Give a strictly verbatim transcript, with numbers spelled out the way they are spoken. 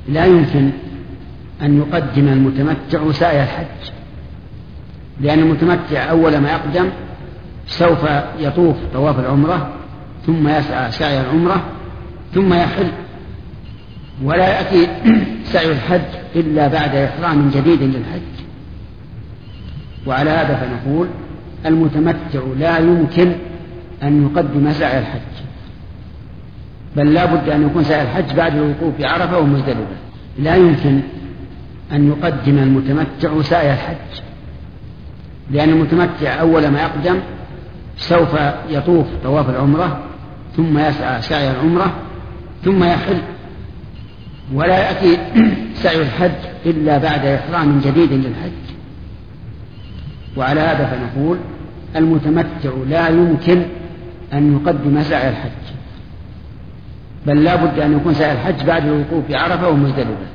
لا يمكن أن يقدم المتمتع سعي الحج، لأن المتمتع أول ما يقدم سوف يطوف طواف العمرة ثم يسعى سعي العمرة ثم يحل، ولا يأتي سعي الحج إلا بعد إحرام جديد للحج. وعلى هذا فنقول المتمتع لا يمكن أن يقدم سعي الحج، بل لا بد أن يكون سعي الحج بعد الوقوف بعرفة ومزدلفة. لا يمكن أن يقدم المتمتع سعي الحج، لأن المتمتع أول ما يقدم سوف يطوف طواف العمرة ثم يسعى سعي العمرة ثم يحل، ولا يأتي سعي الحج إلا بعد إحرام جديد للحج. وعلى هذا فنقول المتمتع لا يمكن أن يقدم سعي الحج، بل لا بد أن يكون سعي الحج بعد الوقوف بعرفة ومزدلفة.